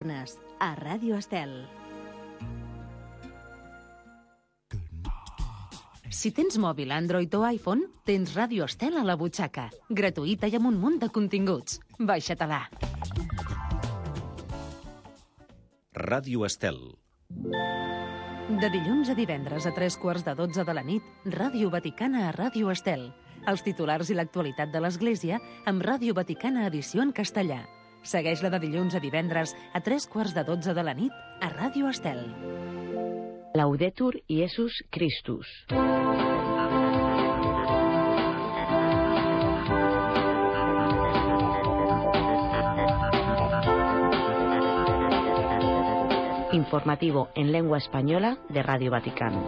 A Ràdio Estel. Si tens mòbil Android o iPhone, tens Ràdio Estel a la butxaca. Gratuïta i amb un munt de continguts. Baixa-te-la. Ràdio Estel. De dilluns a divendres a 11:45 de la nit, Ràdio Vaticana a Ràdio Estel. Els titulars i l'actualitat de l'Església amb Ràdio Vaticana edició en castellà. Segueix-la de dilluns a divendres a 11:45 de la nit a Ràdio Estel. Laudetur Iesus Christus. Informativo en lengua española de Radio Vaticano.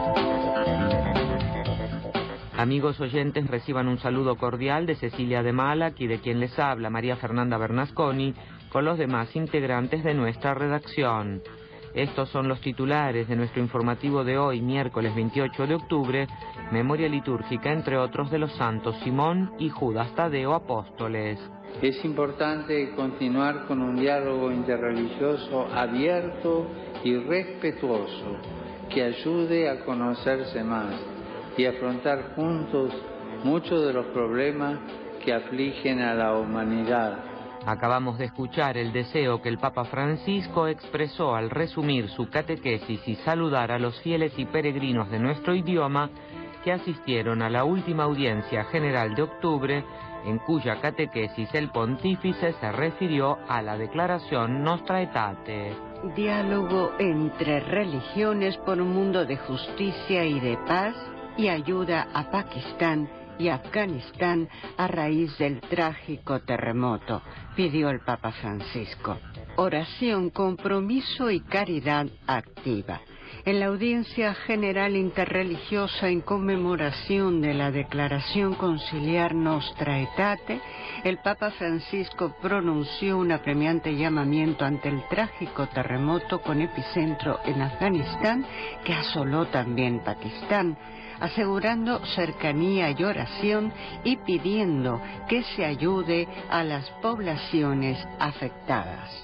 Amigos oyentes, reciban un saludo cordial de Cecilia de Malac y de quien les habla, María Fernanda Bernasconi, con los demás integrantes de nuestra redacción. Estos son los titulares de nuestro informativo de hoy, miércoles 28 de octubre, memoria litúrgica, entre otros, de los santos Simón y Judas Tadeo, apóstoles. Es importante continuar con un diálogo interreligioso abierto y respetuoso que ayude a conocerse más y afrontar juntos muchos de los problemas que afligen a la humanidad. Acabamos de escuchar el deseo que el Papa Francisco expresó al resumir su catequesis y saludar a los fieles y peregrinos de nuestro idioma que asistieron a la última audiencia general de octubre, en cuya catequesis el pontífice se refirió a la declaración Nostra Aetate. Diálogo entre religiones por un mundo de justicia y de paz y ayuda a Pakistán y Afganistán a raíz del trágico terremoto, pidió el Papa Francisco. Oración, compromiso y caridad activa. En la audiencia general interreligiosa en conmemoración de la declaración conciliar Nostra Aetate, el Papa Francisco pronunció un apremiante llamamiento ante el trágico terremoto con epicentro en Afganistán que asoló también Pakistán, asegurando cercanía y oración y pidiendo que se ayude a las poblaciones afectadas.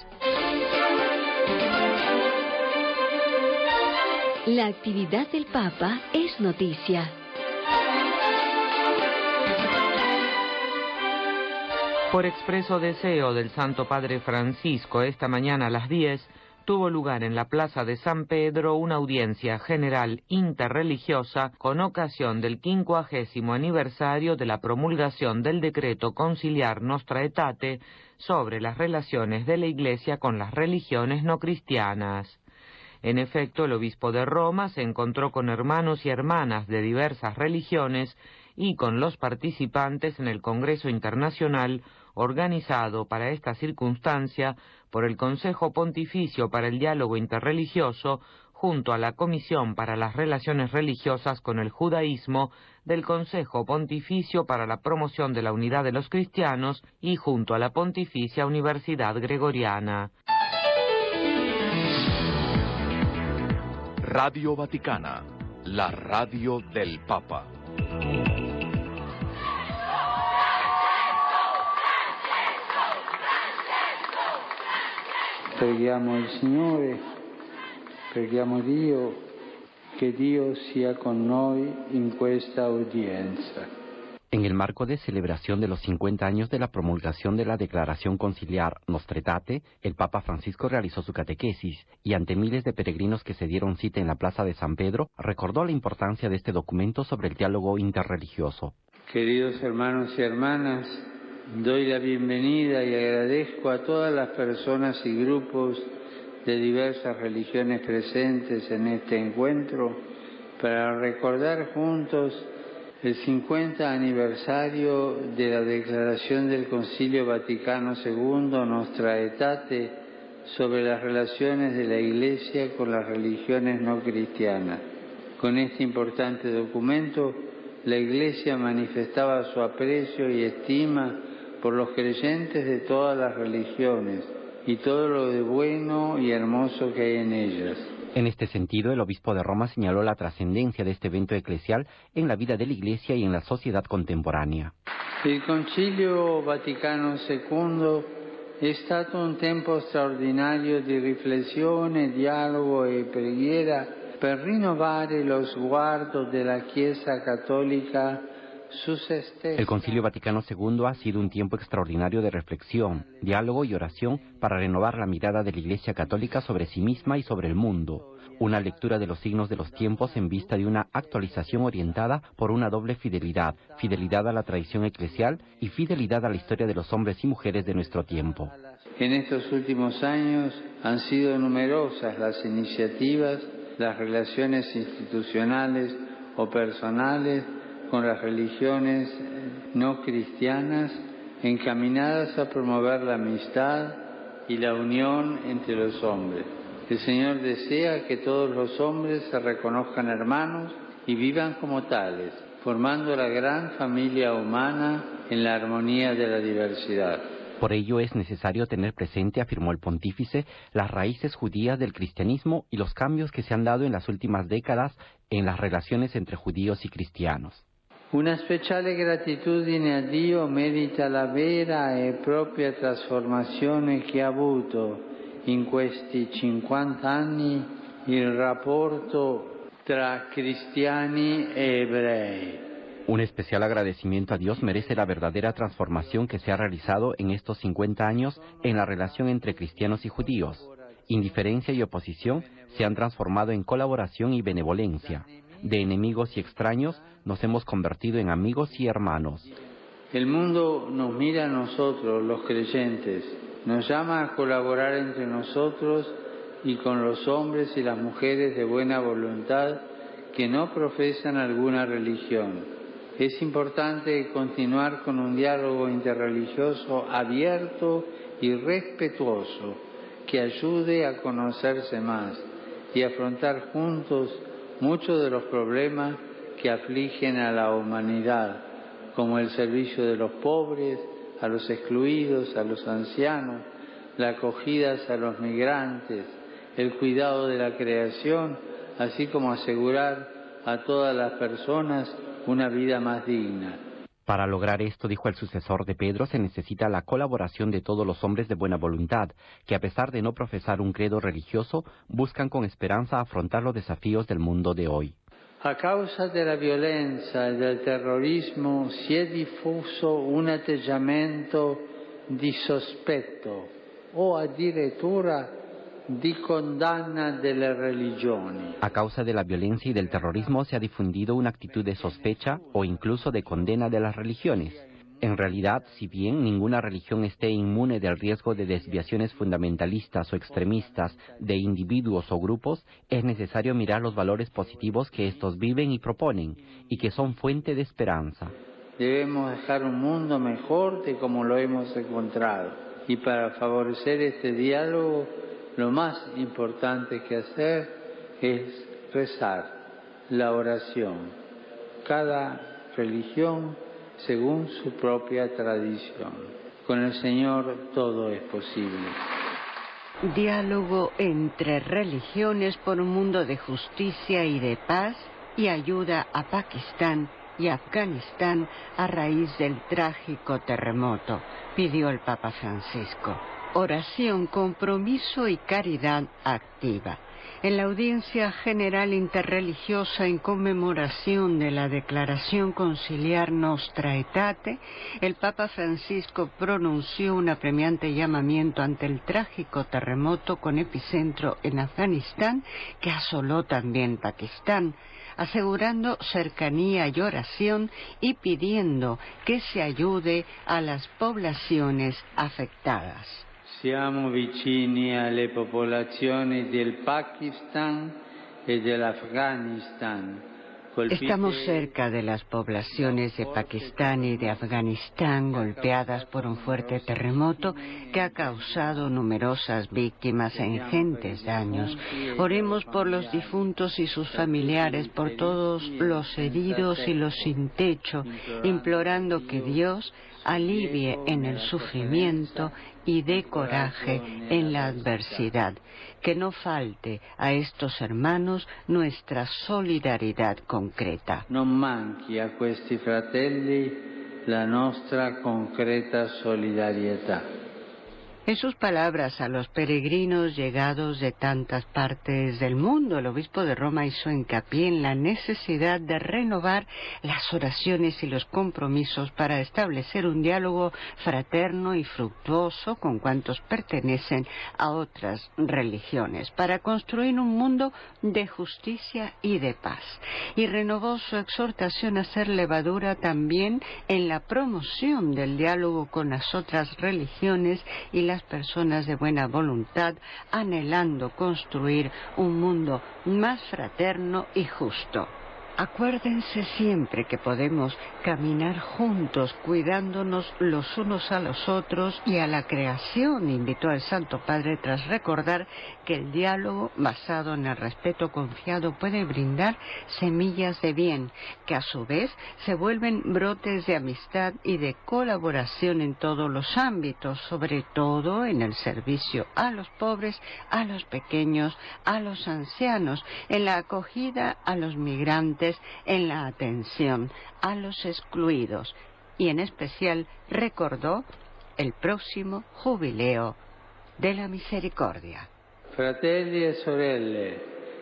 La actividad del Papa es noticia. Por expreso deseo del Santo Padre Francisco, esta mañana a las 10, tuvo lugar en la Plaza de San Pedro una audiencia general interreligiosa con ocasión del 50º aniversario de la promulgación del decreto conciliar Nostra Aetate sobre las relaciones de la Iglesia con las religiones no cristianas. En efecto, el obispo de Roma se encontró con hermanos y hermanas de diversas religiones y con los participantes en el Congreso Internacional organizado para esta circunstancia por el Consejo Pontificio para el Diálogo Interreligioso junto a la Comisión para las Relaciones Religiosas con el Judaísmo del Consejo Pontificio para la Promoción de la Unidad de los Cristianos y junto a la Pontificia Universidad Gregoriana. Radio Vaticana, la radio del Papa. Preghiamo il Signore, preghiamo Dio, che Dio sia con noi in questa udienza. En el marco de celebración de los 50 años de la promulgación de la Declaración Conciliar Nostra Aetate, el Papa Francisco realizó su catequesis y ante miles de peregrinos que se dieron cita en la Plaza de San Pedro, recordó la importancia de este documento sobre el diálogo interreligioso. Queridos hermanos y hermanas, doy la bienvenida y agradezco a todas las personas y grupos de diversas religiones presentes en este encuentro para recordar juntos el 50 aniversario de la declaración del Concilio Vaticano II Nostra Aetate sobre las relaciones de la Iglesia con las religiones no cristianas. Con este importante documento, la Iglesia manifestaba su aprecio y estima por los creyentes de todas las religiones y todo lo de bueno y hermoso que hay en ellas. En este sentido, el obispo de Roma señaló la trascendencia de este evento eclesial en la vida de la Iglesia y en la sociedad contemporánea. El Concilio Vaticano II è stato un tempo straordinario di riflessione, dialogo e preghiera per rinnovare lo sguardo della Chiesa Cattolica su se stessa. El Concilio Vaticano II ha sido un tiempo extraordinario de reflexión, diálogo y oración para renovar la mirada de la Iglesia Católica sobre sí misma y sobre el mundo. Una lectura de los signos de los tiempos en vista de una actualización orientada por una doble fidelidad, fidelidad a la tradición eclesial y fidelidad a la historia de los hombres y mujeres de nuestro tiempo. En estos últimos años han sido numerosas las iniciativas, las relaciones institucionales o personales con las religiones no cristianas encaminadas a promover la amistad y la unión entre los hombres. El Señor desea que todos los hombres se reconozcan hermanos y vivan como tales, formando la gran familia humana en la armonía de la diversidad. Por ello es necesario tener presente, afirmó el pontífice, las raíces judías del cristianismo y los cambios que se han dado en las últimas décadas en las relaciones entre judíos y cristianos. Una speciale gratitudine a Dio merita la vera e propria trasformazione che ha avuto in questi 50 anni il rapporto tra cristiani e ebrei. Un especial agradecimiento a Dios merece la verdadera transformación que se ha realizado en estos 50 años en la relación entre cristianos y judíos. Indiferencia y oposición se han transformado en colaboración y benevolencia. De enemigos y extraños nos hemos convertido en amigos y hermanos. El mundo nos mira a nosotros, los creyentes, nos llama a colaborar entre nosotros y con los hombres y las mujeres de buena voluntad que no profesan alguna religión. Es importante continuar con un diálogo interreligioso abierto y respetuoso que ayude a conocerse más y afrontar juntos muchos de los problemas que afligen a la humanidad, como el servicio de los pobres, a los excluidos, a los ancianos, la acogida a los migrantes, el cuidado de la creación, así como asegurar a todas las personas una vida más digna. Para lograr esto, dijo el sucesor de Pedro, se necesita la colaboración de todos los hombres de buena voluntad, que a pesar de no profesar un credo religioso, buscan con esperanza afrontar los desafíos del mundo de hoy. A causa della violenza e del terrorismo si è diffuso un atteggiamento di sospetto o addirittura di condanna delle religioni. A causa de la violencia y del terrorismo se ha difundido una actitud de sospecha o incluso de condena de las religiones. En realidad, si bien ninguna religión esté inmune del riesgo de desviaciones fundamentalistas o extremistas de individuos o grupos, es necesario mirar los valores positivos que estos viven y proponen, y que son fuente de esperanza. Debemos dejar un mundo mejor de como lo hemos encontrado. Y para favorecer este diálogo, lo más importante que hacer es rezar, la oración. Cada religión según su propia tradición. Con el Señor todo es posible. Diálogo entre religiones por un mundo de justicia y de paz y ayuda a Pakistán y Afganistán a raíz del trágico terremoto, pidió el Papa Francisco. Oración, compromiso y caridad activa. En la audiencia general interreligiosa en conmemoración de la Declaración Conciliar Nostra Aetate, el Papa Francisco pronunció un apremiante llamamiento ante el trágico terremoto con epicentro en Afganistán que asoló también Pakistán, asegurando cercanía y oración y pidiendo que se ayude a las poblaciones afectadas. Siamo vicini alle popolazioni del Pakistan e dell'Afghanistan. Estamos cerca de las poblaciones de Pakistán y de Afganistán golpeadas por un fuerte terremoto que ha causado numerosas víctimas e ingentes daños. Oremos por los difuntos y sus familiares, por todos los heridos y los sin techo, implorando que Dios alivie en el sufrimiento y dé coraje en la adversidad. Que no falte a estos hermanos nuestra solidaridad concreta. Non manchi a questi fratelli la nostra concreta solidarietà. En sus palabras a los peregrinos llegados de tantas partes del mundo, el obispo de Roma hizo hincapié en la necesidad de renovar las oraciones y los compromisos para establecer un diálogo fraterno y fructuoso con cuantos pertenecen a otras religiones, para construir un mundo de justicia y de paz. Y renovó su exhortación a ser levadura también en la promoción del diálogo con las otras religiones y las personas de buena voluntad, anhelando construir un mundo más fraterno y justo. Acuérdense siempre que podemos caminar juntos, cuidándonos los unos a los otros y a la creación, invitó el Santo Padre tras recordar que el diálogo basado en el respeto confiado puede brindar semillas de bien, que a su vez se vuelven brotes de amistad y de colaboración en todos los ámbitos, sobre todo en el servicio a los pobres, a los pequeños, a los ancianos, en la acogida a los migrantes, en la atención a los excluidos, y en especial recordó el próximo jubileo de la misericordia. Fratelli e sorelle,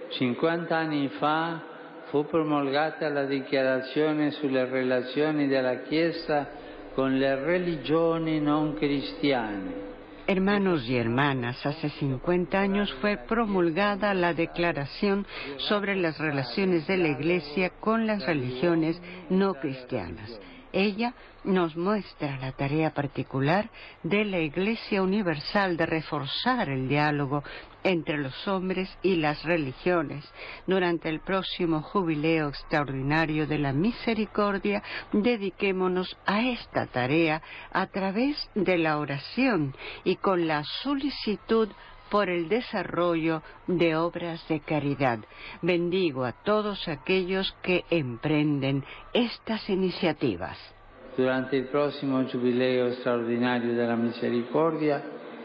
50 anni fa fu promulgata la Dichiarazione sulle relazioni della Chiesa con le religioni non cristiane. Hermanos y hermanas, hace 50 años fue promulgada la Declaración sobre las relaciones de la Iglesia con las religiones no cristianas. Ella nos muestra la tarea particular de la Iglesia Universal de reforzar el diálogo entre los hombres y las religiones. Durante el próximo jubileo extraordinario de la misericordia, dediquémonos a esta tarea a través de la oración y con la solicitud por el desarrollo de obras de caridad. Bendigo a todos aquellos que emprenden estas iniciativas. Durante il prossimo Giubileo straordinario della Misericordia,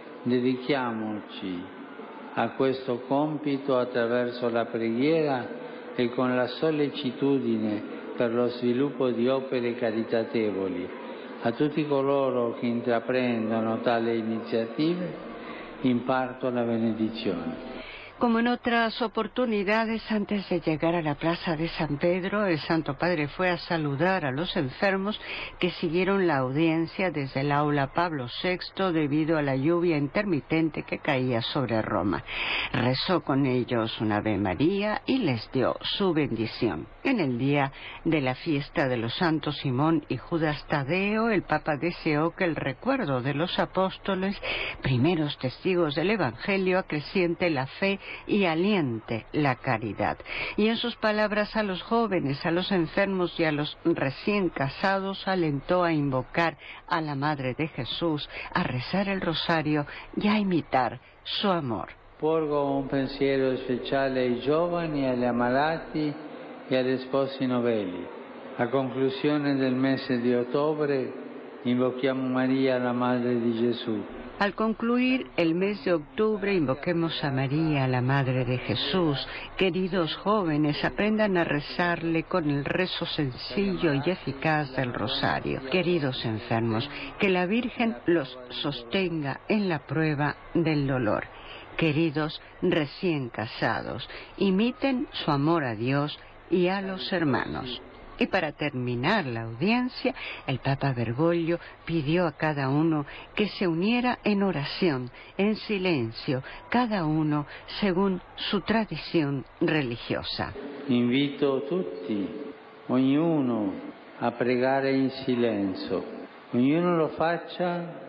dedichiamoci a questo compito attraverso la preghiera e con la sollecitudine per lo sviluppo di opere caritatevoli. A tutti coloro che intraprendono tali iniziative imparto la benedizione. Como en otras oportunidades, antes de llegar a la Plaza de San Pedro, el Santo Padre fue a saludar a los enfermos que siguieron la audiencia desde el aula Pablo VI debido a la lluvia intermitente que caía sobre Roma. Rezó con ellos una Ave María y les dio su bendición. En el día de la fiesta de los santos Simón y Judas Tadeo, el Papa deseó que el recuerdo de los apóstoles, primeros testigos del Evangelio, acreciente la fe y aliente la caridad. Y en sus palabras a los jóvenes, a los enfermos y a los recién casados, alentó a invocar a la Madre de Jesús, a rezar el rosario y a imitar su amor. Porgo un pensiero speciale ai giovani, agli ammalati e agli sposi novelli. A conclusione del mese di ottobre invochiamo Maria, la Madre di Gesù. Al concluir el mes de octubre, invoquemos a María, la Madre de Jesús. Queridos jóvenes, aprendan a rezarle con el rezo sencillo y eficaz del rosario. Queridos enfermos, que la Virgen los sostenga en la prueba del dolor. Queridos recién casados, imiten su amor a Dios y a los hermanos. Y para terminar la audiencia, el Papa Bergoglio pidió a cada uno que se uniera en oración, en silencio, cada uno según su tradición religiosa. Invito tutti, ognuno, a pregare in silenzio. Ognuno lo faccia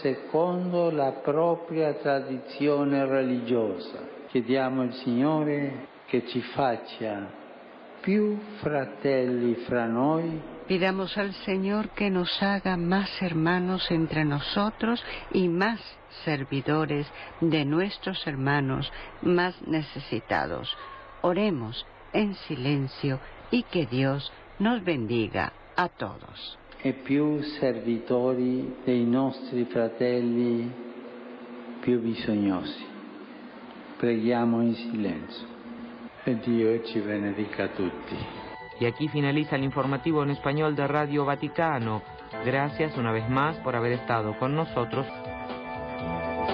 secondo la propria tradizione religiosa. Chiediamo al Signore che ci faccia più fratelli fra noi. Pidamos al Señor que nos haga más hermanos entre nosotros y más servidores de nuestros hermanos más necesitados. Oremos en silencio y que Dios nos bendiga a todos. E più servitori dei nostri fratelli più bisognosi. Preghiamo in silenzio. E Dio ci benedica a tutti. Y aquí finaliza el informativo en español de Radio Vaticano. Gracias una vez más por haber estado con nosotros.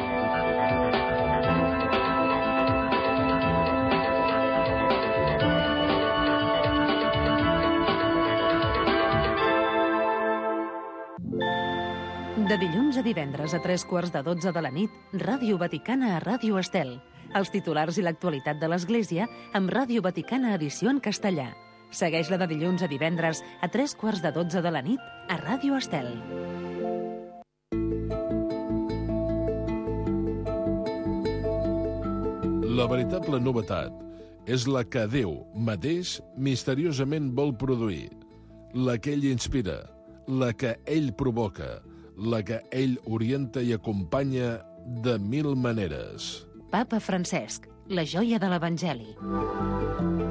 De dilluns a divendres a 11:45 de la nit, Ràdio Vaticana a Ràdio Estel. Els titulars i l'actualitat de l'Església amb Ràdio Vaticana edició en castellà. Segueix-la de dilluns a divendres a 11:45 de la nit a Ràdio Estel. La veritable novetat és la que Déu mateix misteriosament vol produir, la que ell inspira, la que ell provoca, la que ell orienta i acompanya de mil maneres. Papa Francesc, la joia de l'Evangeli.